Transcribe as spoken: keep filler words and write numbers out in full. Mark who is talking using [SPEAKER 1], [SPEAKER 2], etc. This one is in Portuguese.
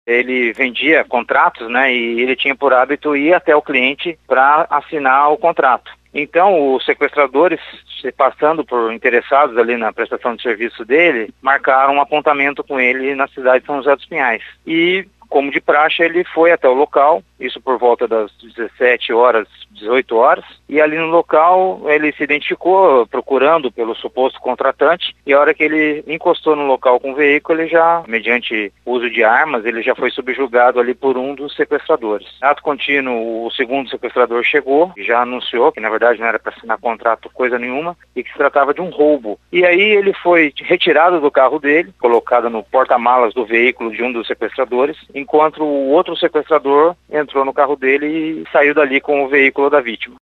[SPEAKER 1] Ele vendia contratos, né, e ele tinha por hábito ir até o cliente para assinar o contrato. Então, os sequestradores, se passando por interessados ali na prestação de serviço dele, marcaram um apontamento com ele na cidade de São José dos Pinhais. E, como de praxe, ele foi até o local, isso por volta das dezessete horas, dezoito horas, e ali no local ele se identificou procurando pelo suposto contratante, e a hora que ele encostou no local com o veículo, ele já, mediante uso de armas, ele já foi subjugado ali por um dos sequestradores. Ato contínuo, o segundo sequestrador chegou, já anunciou que na verdade não era para assinar contrato coisa nenhuma, e que se tratava de um roubo. E aí ele foi retirado do carro dele, colocado no porta-malas do veículo de um dos sequestradores, enquanto o outro sequestrador entrou no carro dele e saiu dali com o veículo da vítima.